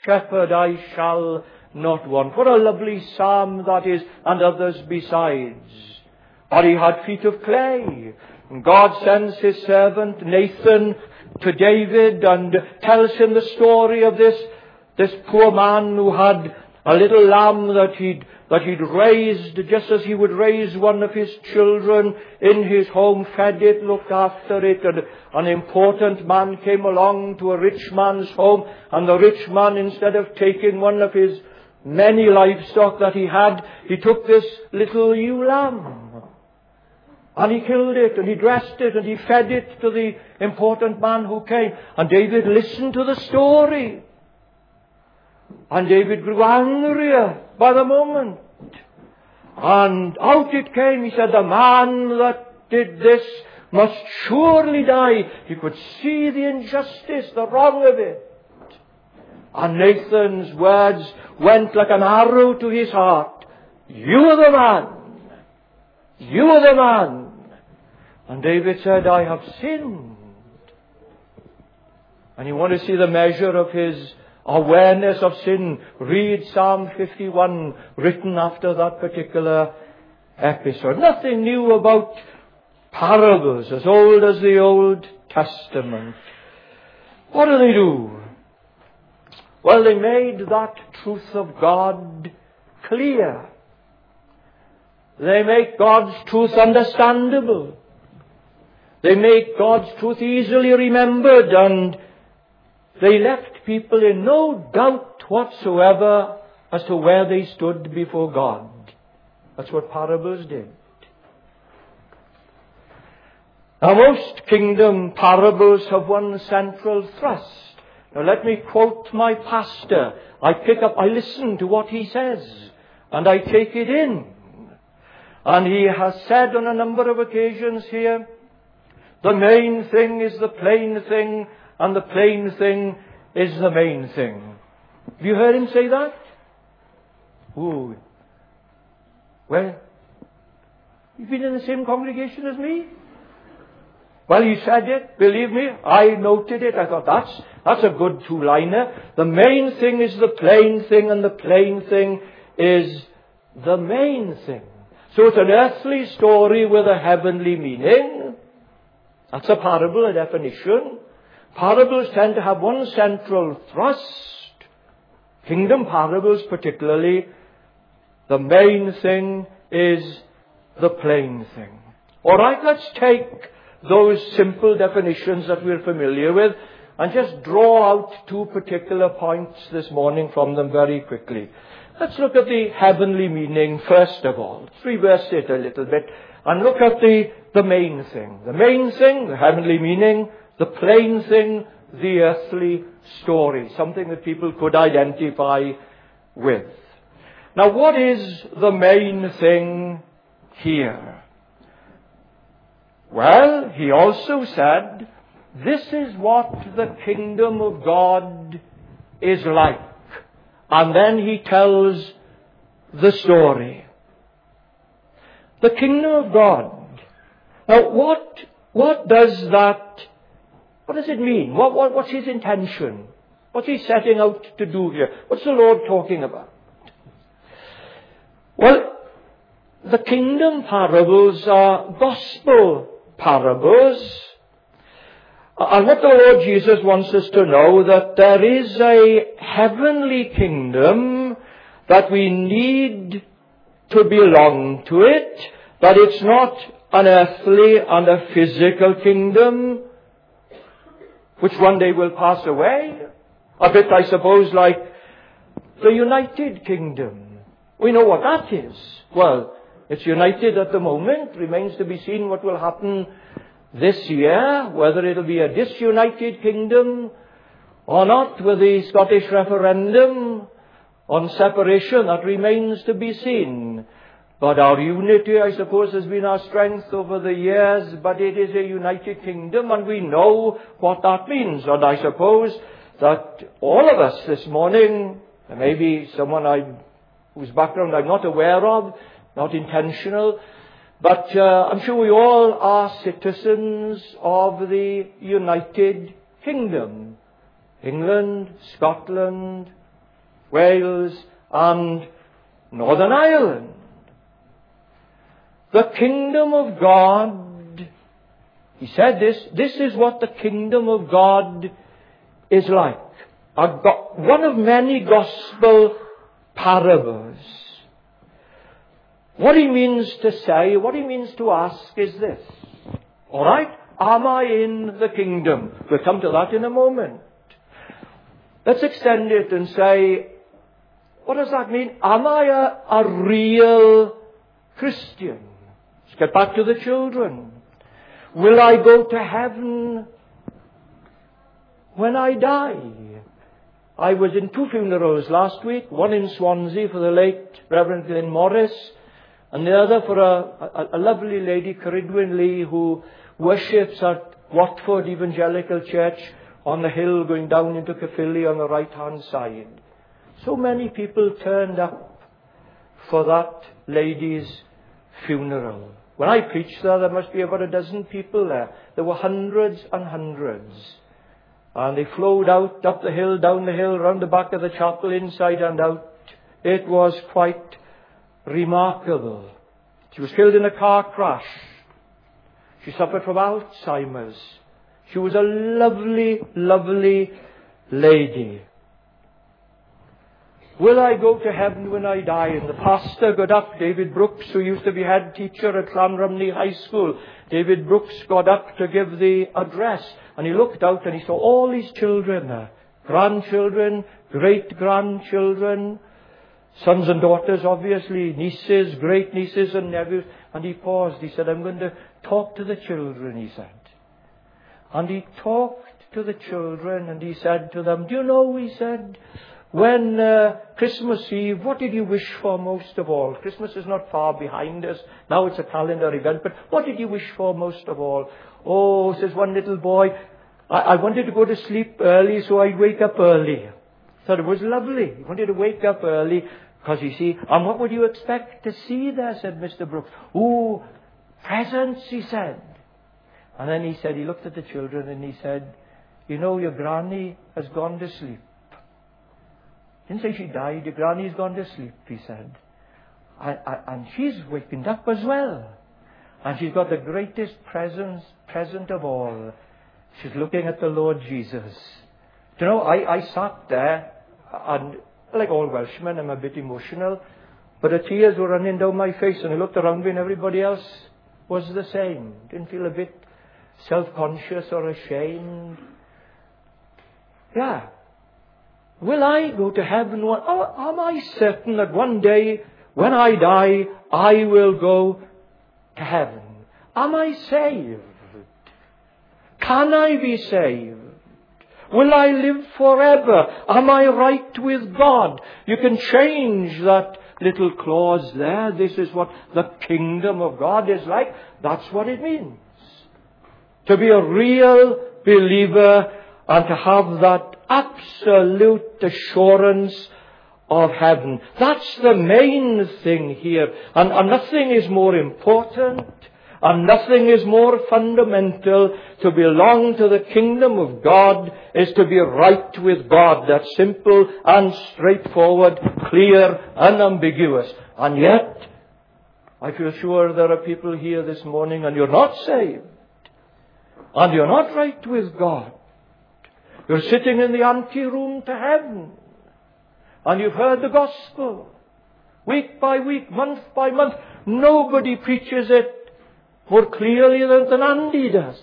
shepherd, I shall not want. What a lovely psalm that is, and others besides. Or he had feet of clay. And God sends his servant Nathan to David and tells him the story of this poor man who had a little lamb that he'd raised just as he would raise one of his children in his home, fed it, looked after it, and an important man came along to a rich man's home, and the rich man, instead of taking one of his many livestock that he had, he took this little ewe lamb. And he killed it, and he dressed it, and he fed it to the important man who came. And David listened to the story. And David grew angrier by the moment. And out it came. He said, the man that did this must surely die. He could see the injustice, the wrong of it. And Nathan's words went like an arrow to his heart. You are the man. You are the man. And David said, I have sinned. And you want to see the measure of his awareness of sin? Read Psalm 51, written after that particular episode. Nothing new about parables, as old as the Old Testament. What do? Well, they made that truth of God clear. They make God's truth understandable. They make God's truth easily remembered, and they left people in no doubt whatsoever as to where they stood before God. That's what parables did. Now, most kingdom parables have one central thrust. Now, let me quote my pastor. I listen to what he says, and I take it in. And he has said on a number of occasions here, the main thing is the plain thing, and the plain thing is the main thing. Have you heard him say that? Ooh. Well, you've been in the same congregation as me? Well, he said it, believe me, I noted it. I thought, that's a good two-liner. The main thing is the plain thing, and the plain thing is the main thing. So it's an earthly story with a heavenly meaning. That's a parable, a definition. Parables tend to have one central thrust. Kingdom parables particularly, the main thing is the plain thing. All right, let's take those simple definitions that we're familiar with and just draw out two particular points this morning from them very quickly. Let's look at the heavenly meaning first of all. Let's reverse it a little bit and look at the main thing. The main thing, the heavenly meaning, the plain thing, the earthly story. Something that people could identify with. Now, what is the main thing here? Well, he also said, this is what the kingdom of God is like. And then he tells the story. The kingdom of God. Now, what does it mean? What's his intention? What's he setting out to do here? What's the Lord talking about? Well, the kingdom parables are gospel parables. And what the Lord Jesus wants us to know, that there is a heavenly kingdom, that we need to belong to it, that it's not an earthly and a physical kingdom, which one day will pass away. A bit, I suppose, like the United Kingdom. We know what that is. Well, it's united at the moment. Remains to be seen what will happen this year, whether it'll be a disunited kingdom or not with the Scottish referendum on separation. That remains to be seen. But our unity, I suppose, has been our strength over the years, but it is a united kingdom, and we know what that means. And I suppose that all of us this morning, there may be someone whose background I'm not aware of, not intentional, but I'm sure we all are citizens of the United Kingdom. England, Scotland, Wales and Northern Ireland. The kingdom of God, he said this is what the kingdom of God is like. One of many gospel parables. What he means to say, what he means to ask is this. All right? Am I in the kingdom? We'll come to that in a moment. Let's extend it and say, what does that mean? Am I a real Christian? Let's get back to the children. Will I go to heaven when I die? I was in 2 funerals last week, one in Swansea for the late Reverend Glyn Morris, and the other for a lovely lady, Caridwyn Lee, who worships at Watford Evangelical Church on the hill going down into Caerphilly on the right-hand side. So many people turned up for that lady's funeral. When I preached there must be about a dozen people there. There were hundreds and hundreds. And they flowed out, up the hill, down the hill, round the back of the chapel, inside and out. It was quite remarkable. She was killed in a car crash. She suffered from Alzheimer's. She was a lovely, lovely lady. Will I go to heaven when I die? And the pastor got up, David Brooks, who used to be head teacher at Llanrumney High School. David Brooks got up to give the address. And he looked out and he saw all these children there. Grandchildren, great-grandchildren, sons and daughters, obviously, nieces, great-nieces and nephews. And he paused. He said, I'm going to talk to the children, he said. And he talked to the children and he said to them, do you know, he said, when Christmas Eve, what did you wish for most of all? Christmas is not far behind us. Now it's a calendar event. But what did you wish for most of all? Oh, says one little boy, I wanted to go to sleep early so I'd wake up early. Thought it was lovely. He wanted to wake up early because, you see, and what would you expect to see there, said Mr. Brooks. Oh, presents, he said. And then he said, he looked at the children and he said, you know, your granny has gone to sleep. Didn't say she died, your granny's gone to sleep, he said. And she's wakened up as well. And she's got the greatest present of all. She's looking at the Lord Jesus. Do you know, I sat there, and like all Welshmen, I'm a bit emotional, but the tears were running down my face, and I looked around me and everybody else was the same. Didn't feel a bit self-conscious or ashamed. Yeah. Will I go to heaven? Am I certain that one day, when I die, I will go to heaven? Am I saved? Can I be saved? Will I live forever? Am I right with God? You can change that little clause there. This is what the kingdom of God is like. That's what it means. To be a real believer and to have that absolute assurance of heaven. That's the main thing here. And nothing is more important and nothing is more fundamental. To belong to the kingdom of God is to be right with God. That's simple and straightforward, clear, unambiguous. And yet, I feel sure there are people here this morning and you're not saved. And you're not right with God. You're sitting in the anteroom to heaven. And you've heard the gospel. Week by week, month by month. Nobody preaches it more clearly than Andy does.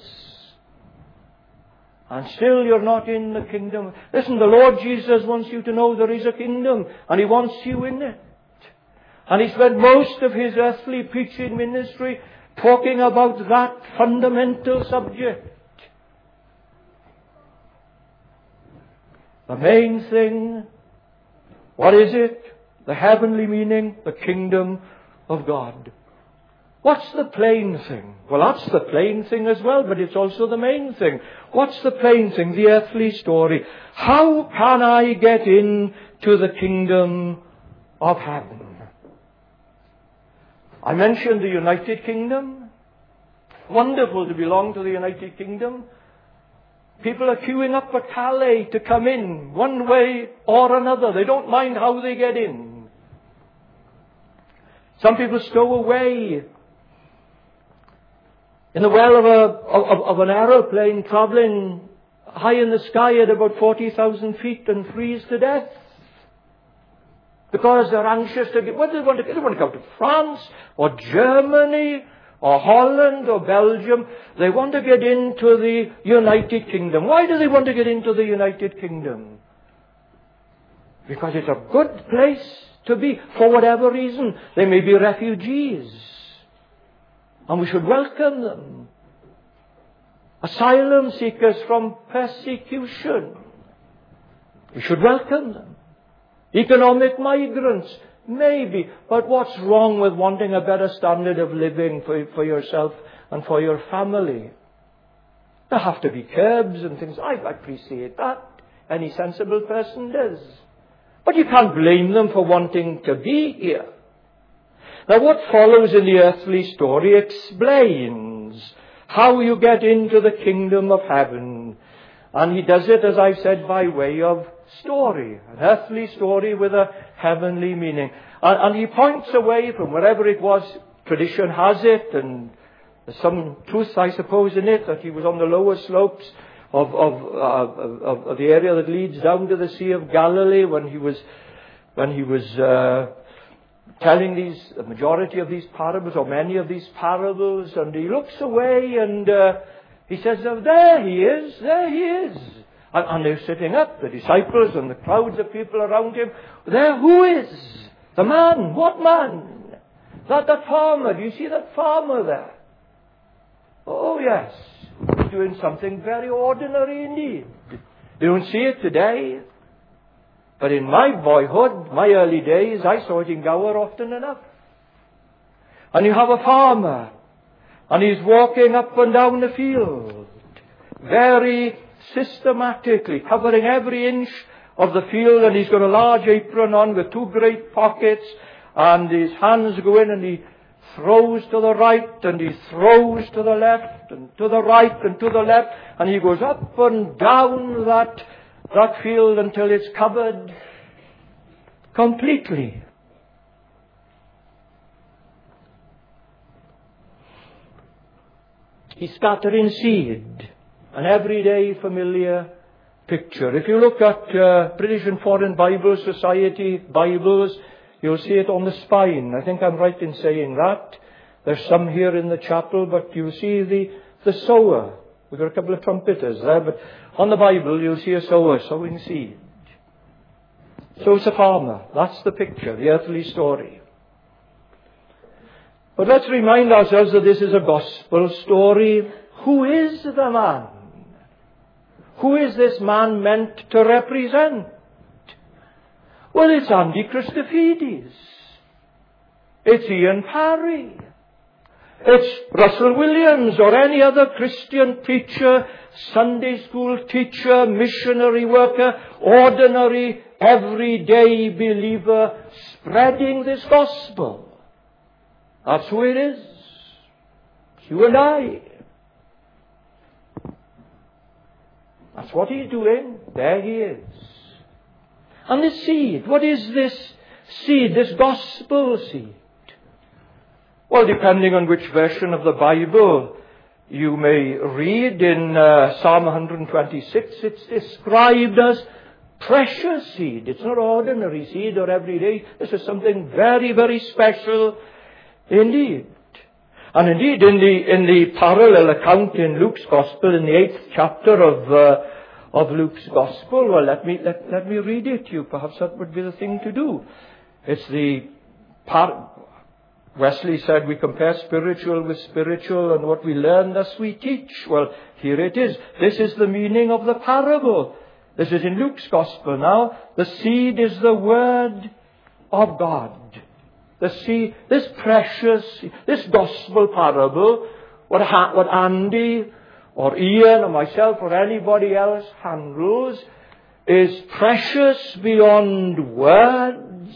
And still you're not in the kingdom. Listen, the Lord Jesus wants you to know there is a kingdom. And He wants you in it. And He spent most of His earthly preaching ministry talking about that fundamental subject. The main thing, what is it? The heavenly meaning, the kingdom of God. What's the plain thing? Well, that's the plain thing as well, but it's also the main thing. What's the plain thing? The earthly story. How can I get into the kingdom of heaven? I mentioned the United Kingdom. Wonderful to belong to the United Kingdom. People are queuing up at Calais to come in, one way or another. They don't mind how they get in. Some people stow away in the well of an aeroplane traveling high in the sky at about 40,000 feet and freeze to death. Because they're anxious to get, what do they want to get? They want to go to France or Germany or Holland or Belgium. They want to get into the United Kingdom. Why do they want to get into the United Kingdom? Because it's a good place to be, for whatever reason. They may be refugees, and we should welcome them. Asylum seekers from persecution, we should welcome them. Economic migrants, maybe. But what's wrong with wanting a better standard of living for yourself and for your family? There have to be curbs and things. I appreciate that. Any sensible person does. But you can't blame them for wanting to be here. Now what follows in the earthly story explains how you get into the kingdom of heaven. And he does it, as I've said, by way of story. An earthly story with a heavenly meaning. And he points away from wherever it was. Tradition has it, and there's some truth, I suppose, in it, that he was on the lower slopes of the area that leads down to the Sea of Galilee when he was telling the majority of these parables, or many of these parables, and he looks away and he says, oh, there he is. And they're sitting up, the disciples and the crowds of people around him. There, who is? The man. What man? That farmer. Do you see that farmer there? Oh, yes. He's doing something very ordinary indeed. You don't see it today. But in my boyhood, my early days, I saw it in Gower often enough. And you have a farmer, and he's walking up and down the field, very systematically, covering every inch of the field, and he's got a large apron on with two great pockets, and his hands go in, and he throws to the right, and he throws to the left, and to the right, and to the left, and he goes up and down that field until it's covered completely. He's scattering seed, an everyday familiar picture. If you look at British and Foreign Bible Society Bibles, you'll see it on the spine. I think I'm right in saying that. There's some here in the chapel, but you'll see the sower. We've got a couple of trumpeters there, but on the Bible you'll see a sower sowing seed. So it's a farmer. That's the picture, the earthly story. But let's remind ourselves that this is a gospel story. Who is the man? Who is this man meant to represent? Well, it's Andy Christofides. It's Ian Parry. It's Russell Williams or any other Christian preacher, Sunday school teacher, missionary worker, ordinary, everyday believer spreading this gospel. That's who it is. It's you and I. That's what he's doing. There he is. And the seed. What is this seed, this gospel seed? Well, depending on which version of the Bible you may read, in Psalm 126, it's described as precious seed. It's not ordinary seed or everyday. This is something very, very special indeed. And indeed, in the parallel account in Luke's Gospel, in the 8th chapter of Luke's Gospel, well, let me read it to you. Perhaps that would be the thing to do. It's Wesley said we compare spiritual with spiritual, and what we learn thus we teach. Well, here it is. This is the meaning of the parable. This is in Luke's Gospel now. The seed is the Word of God. The seed, this precious, this gospel parable, what Andy or Ian or myself or anybody else handles, is precious beyond words.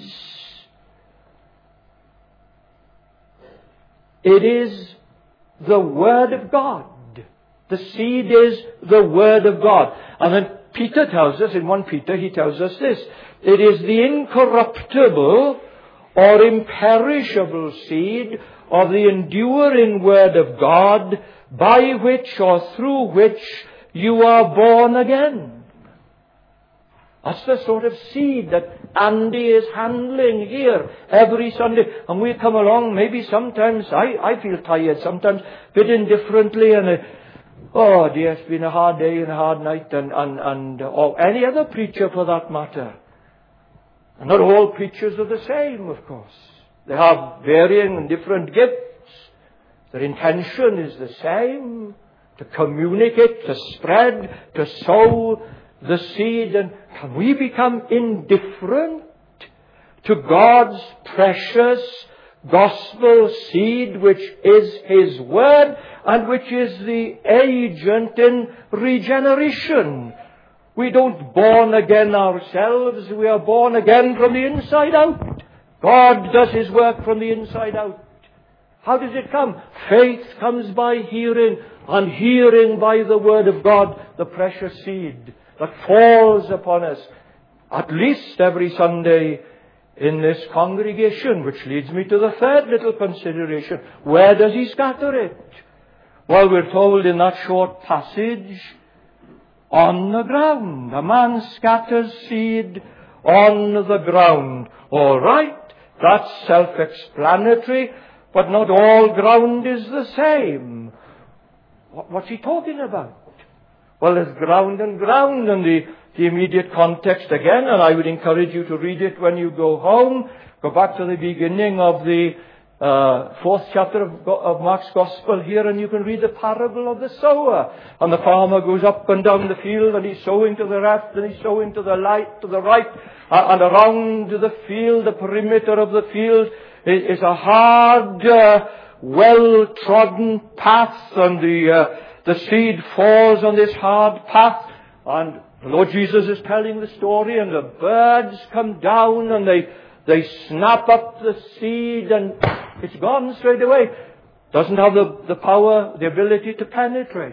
It is the Word of God. The seed is the Word of God. And then Peter tells us, in 1 Peter, he tells us this. It is the incorruptible or imperishable seed of the enduring Word of God, by which or through which you are born again. That's the sort of seed that Andy is handling here every Sunday. And we come along, maybe sometimes I feel tired, sometimes a bit indifferently, and oh dear, it's been a hard day and a hard night, or any other preacher for that matter. And not all preachers are the same, of course. They have varying and different gifts. Their intention is the same, to communicate, to spread, to sow the seed. And can we become indifferent to God's precious gospel seed, which is His Word and which is the agent in regeneration? We don't born again ourselves. We are born again from the inside out. God does His work from the inside out. How does it come? Faith comes by hearing, and hearing by the Word of God, the precious seed that falls upon us at least every Sunday in this congregation, which leads me to the third little consideration. Where does He scatter it? Well, we're told in that short passage, on the ground. A man scatters seed on the ground. All right, that's self-explanatory, but not all ground is the same. What's he talking about? Well, there's ground and ground, and the immediate context again, and I would encourage you to read it when you go home. Go back to the beginning of the 4th chapter of Mark's Gospel here, and you can read the parable of the sower. And the farmer goes up and down the field, and he's sowing to the left, and he's sowing to the right, and around the field, the perimeter of the field, is a hard, well-trodden path, and the seed falls on this hard path, and the Lord Jesus is telling the story, and the birds come down, and they snap up the seed, and it's gone straight away. Doesn't have the power, the ability to penetrate.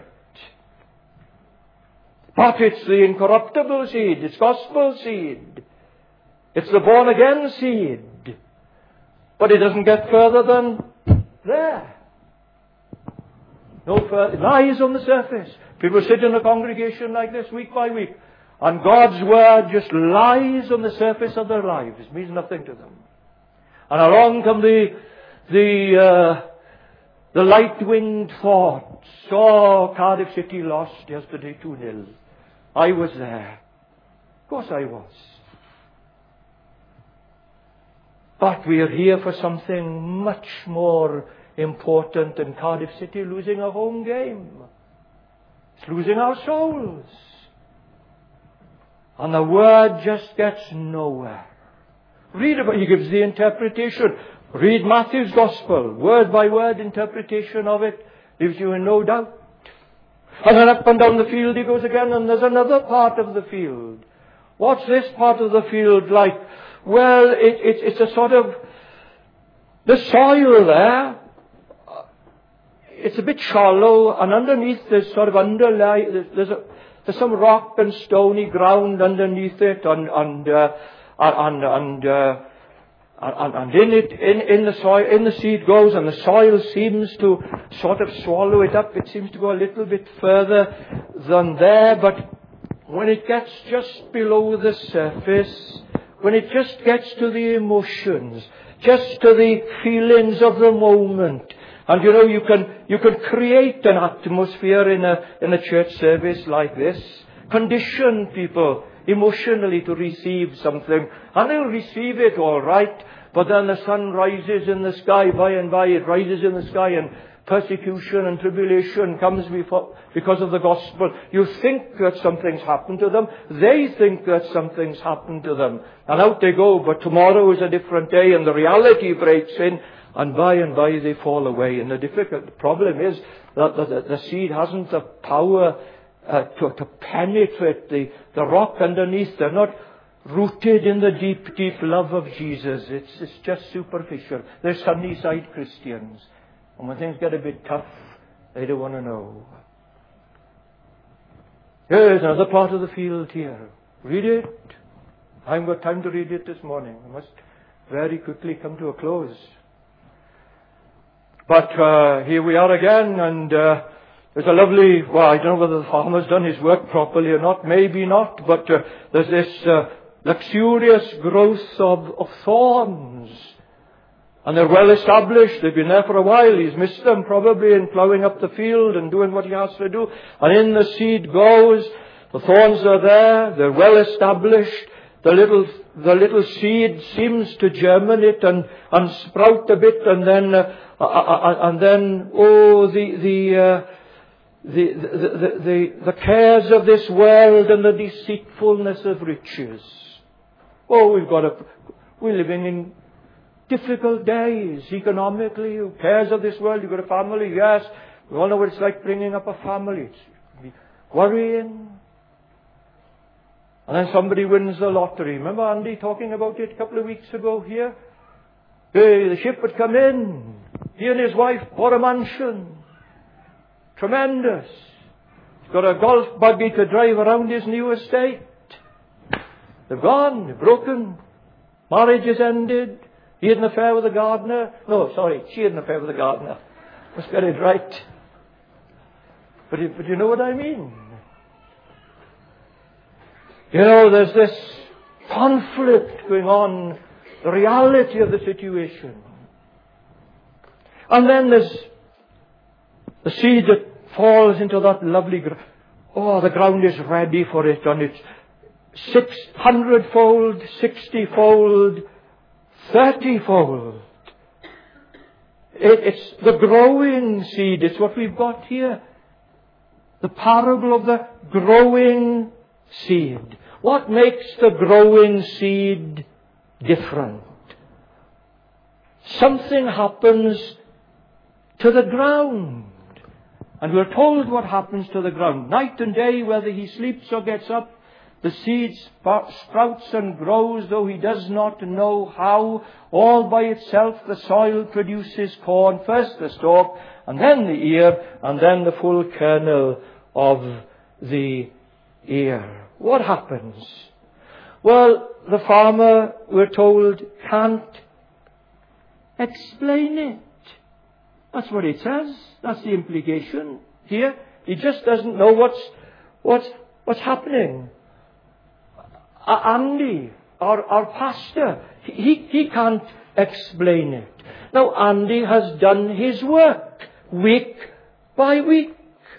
But it's the incorruptible seed, it's gospel seed. It's the born-again seed. But it doesn't get further than there. No further. It lies on the surface. People sit in a congregation like this week by week, and God's Word just lies on the surface of their lives. It means nothing to them. And along come the light-winged thoughts. Oh, Cardiff City lost yesterday 2-0. I was there. Of course I was. But we are here for something much more important than Cardiff City losing a home game. It's losing our souls. And the Word just gets nowhere. Read about it. He gives the interpretation. Read Matthew's Gospel. Word by word interpretation of it leaves you in no doubt. And then up and down the field he goes again, and there's another part of the field. What's this part of the field like? Well, it's a sort of, the soil there, it's a bit shallow, and underneath there's sort of there's some rock and stony ground underneath it, and in the soil, in the seed goes, and the soil seems to sort of swallow it up. It seems to go a little bit further than there, but when it gets just below the surface, when it just gets to the emotions, just to the feelings of the moment, and you can create an atmosphere in a church service like this, condition people emotionally to receive something, and they'll receive it all right, but then the sun rises in the sky, by and by it rises in the sky, and persecution and tribulation comes because of the gospel. You think that something's happened to them, they think that something's happened to them, and out they go, but tomorrow is a different day, and the reality breaks in, and by they fall away. And the problem is that the seed hasn't the power to penetrate the rock underneath. They're not rooted in the deep, deep love of Jesus. It's just superficial. They're Sunnyside Christians. And when things get a bit tough, they don't want to know. Here's another part of the field here. Read it. I haven't got time to read it this morning. I must very quickly come to a close. But here we are again, and there's a lovely, well, I don't know whether the farmer's done his work properly or not, maybe not, but there's this luxurious growth of thorns. And they're well established. They've been there for a while. He's missed them probably in ploughing up the field and doing what he has to do. And in the seed goes. The thorns are there. They're well established. The little seed seems to germinate and sprout a bit, and then the cares of this world and the deceitfulness of riches. Oh, we're living in difficult days economically. Who cares of this world? You've got a family, yes. We all know what it's like bringing up a family. It's worrying. And then somebody wins the lottery. Remember Andy talking about it a couple of weeks ago here? Hey, the ship had come in. He and his wife bought a mansion. Tremendous. He's got a golf buggy to drive around his new estate. They've gone. They've broken. Marriage is ended. He had an affair with the gardener. No, sorry, she had an affair with the gardener. Must get it right. But you know what I mean? You know, there's this conflict going on, the reality of the situation. And then there's the seed that falls into that lovely ground. Oh, the ground is ready for it, and it's 600-fold, 60-fold, 30-fold. It's the growing seed. It's what we've got here. The parable of the growing seed. What makes the growing seed different? Something happens to the ground. And we're told what happens to the ground. Night and day, whether he sleeps or gets up, the seed sprouts and grows, though he does not know how. All by itself the soil produces corn, first the stalk, and then the ear, and then the full kernel of the ear. What happens? Well, the farmer, we're told, can't explain it. That's what it says. That's the implication here. He just doesn't know what's happening. Andy, our pastor, he can't explain it. Now, Andy has done his work week by week.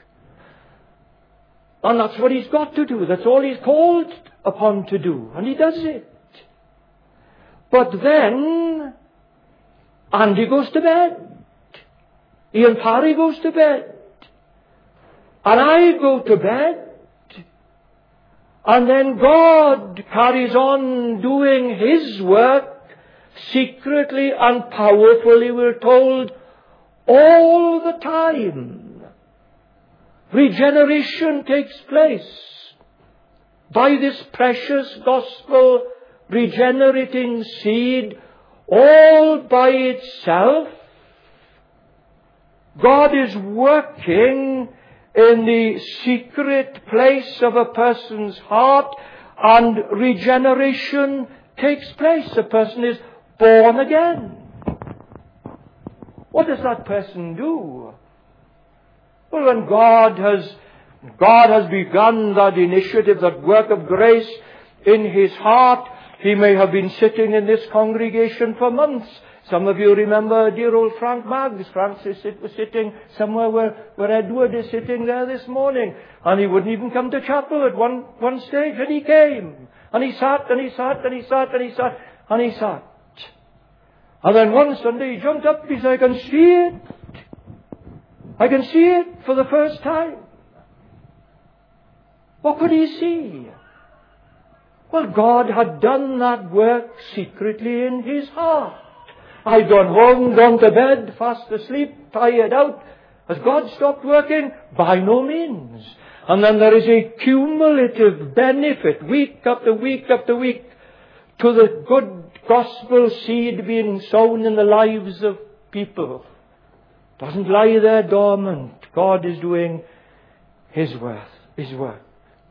And that's what he's got to do. That's all he's called upon to do. And he does it. But then, Andy goes to bed. Ian Parry goes to bed. And I go to bed. And then God carries on doing His work secretly and powerfully, we're told, all the time. Regeneration takes place by this precious gospel regenerating seed all by itself. God is working in the secret place of a person's heart, and regeneration takes place. A person is born again. What does that person do? Well, when God has begun that initiative, that work of grace in his heart, he may have been sitting in this congregation for months. Some of you remember dear old Frank Maggs. Frank was sitting somewhere where Edward is sitting there this morning. And he wouldn't even come to chapel at one stage. And he came. And he sat, and he sat, and he sat, and he sat, and he sat. And then one Sunday he jumped up. He said, I can see it. I can see it for the first time. What could he see? Well, God had done that work secretly in his heart. I'd gone home, gone to bed, fast asleep, tired out. Has God stopped working? By no means. And then there is a cumulative benefit, week after week after week, to the good gospel seed being sown in the lives of people. Doesn't lie there dormant. God is doing His work.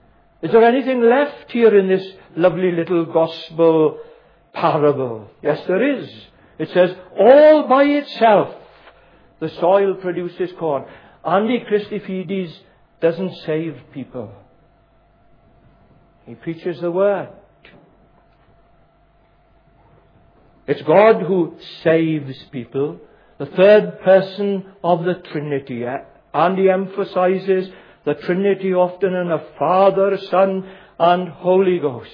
Is there anything left here in this lovely little gospel parable? Yes, there is. It says, all by itself, the soil produces corn. Andy Christofides doesn't save people. He preaches the word. It's God who saves people. The third person of the Trinity. And he emphasizes the Trinity often in a Father, Son, and Holy Ghost.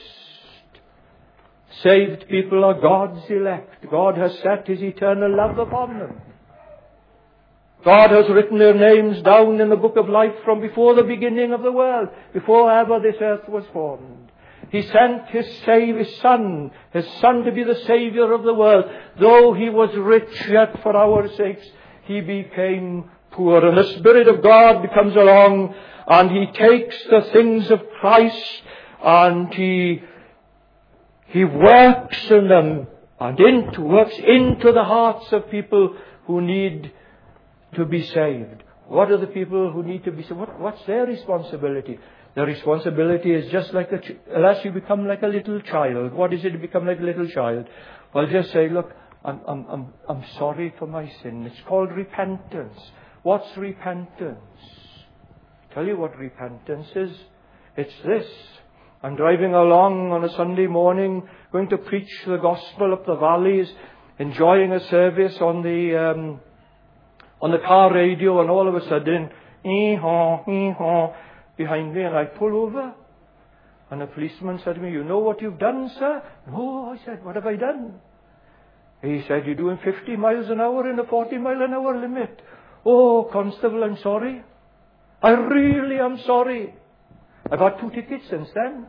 Saved people are God's elect. God has set His eternal love upon them. God has written their names down in the book of life from before the beginning of the world, before ever this earth was formed. He sent His Son to be the Savior of the world. Though He was rich, yet for our sakes He became poor. And the Spirit of God comes along and He takes the things of Christ and He works in them and works into the hearts of people who need to be saved. What are the people who need to be saved? What's their responsibility? Their responsibility is just like unless you become like a little child. What is it to become like a little child? Well, just say, look, I'm sorry for my sin. It's called repentance. What's repentance? Tell you what repentance is. It's this. I'm driving along on a Sunday morning, going to preach the gospel up the valleys, enjoying a service on the car radio, and all of a sudden, ee-haw, behind me, and I pull over. And a policeman said to me, you know what you've done, sir? No, I said, what have I done? He said, you're doing 50 miles an hour in a 40 mile an hour limit. Oh, constable, I'm sorry. I really am sorry. I've had 2 tickets since then.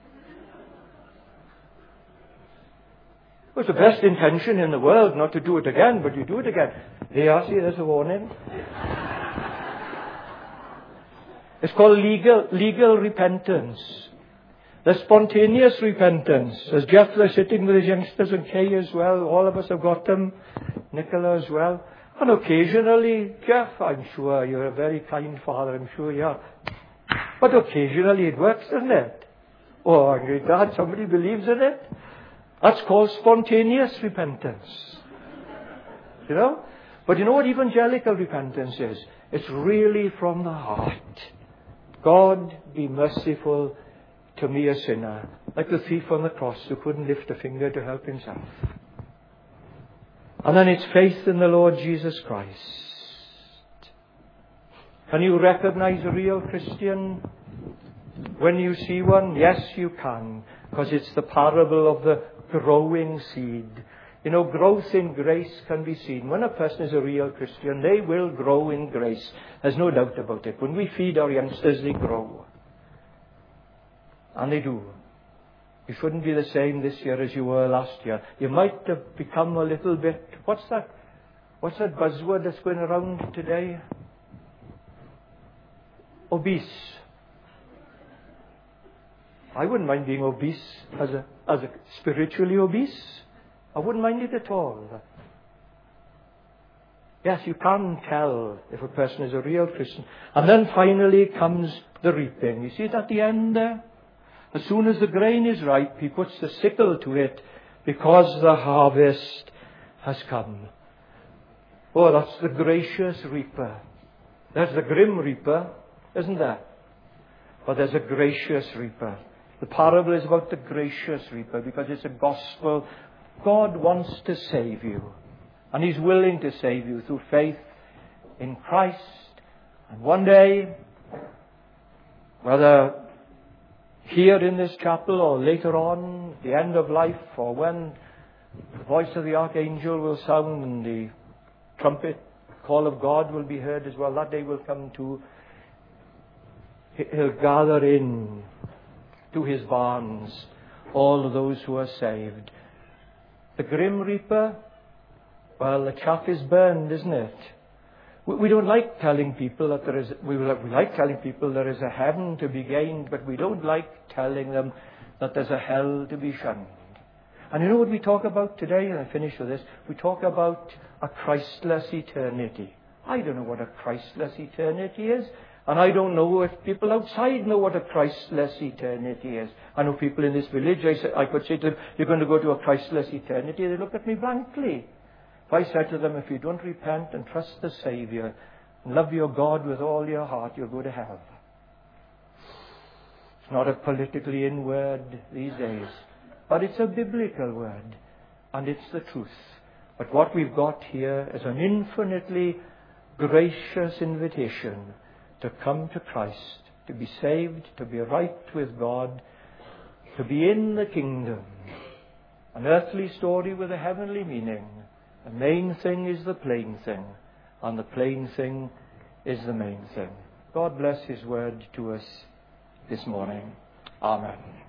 It was the best intention in the world not to do it again, but you do it again. There, see, there's a warning. It's called legal repentance. The spontaneous repentance. As Jeff was sitting with his youngsters and Kay as well, all of us have got them. Nicola as well. And occasionally, Jeff, I'm sure you're a very kind father, I'm sure you are. But occasionally it works, doesn't it? Oh, great God, somebody believes in it. That's called spontaneous repentance. You know? But you know what evangelical repentance is? It's really from the heart. God, be merciful to me, a sinner. Like the thief on the cross who couldn't lift a finger to help himself. And then it's faith in the Lord Jesus Christ. Can you recognize a real Christian when you see one? Yes, you can. Because it's the parable of the growing seed. You know, growth in grace can be seen. When a person is a real Christian, they will grow in grace. There's no doubt about it. When we feed our youngsters, they grow. And they do. You shouldn't be the same this year as you were last year. You might have become a little bit... What's that buzzword that's going around today? Obese. I wouldn't mind being obese as a spiritually obese. I wouldn't mind it at all. Yes, you can tell if a person is a real Christian. And then finally comes the reaping. You see it at the end there? As soon as the grain is ripe, he puts the sickle to it because the harvest has come. Oh, that's the gracious reaper. There's the grim reaper, isn't there? But there's a gracious reaper. The parable is about the gracious reaper because it's a gospel. God wants to save you. And He's willing to save you through faith in Christ. And one day, whether here in this chapel or later on, the end of life, or when the voice of the archangel will sound and the trumpet call of God will be heard as well, that day will come too. He'll gather in to His barns all of those who are saved. The grim reaper, well, the chaff is burned, isn't it? We don't like telling people that there is... We like telling people there is a heaven to be gained, but we don't like telling them that there's a hell to be shunned. And you know what we talk about today? And I finish with this. We talk about a Christless eternity. I don't know what a Christless eternity is. And I don't know if people outside know what a Christless eternity is. I know people in this village, I could say to them, you're going to go to a Christless eternity. They look at me blankly. If I said to them, if you don't repent and trust the Saviour, and love your God with all your heart, you'll go to hell. It's not a politically in word these days, but it's a biblical word, and it's the truth. But what we've got here is an infinitely gracious invitation to come to Christ, to be saved, to be right with God, to be in the kingdom. An earthly story with a heavenly meaning. The main thing is the plain thing, and the plain thing is the main thing. God bless His word to us this morning. Amen.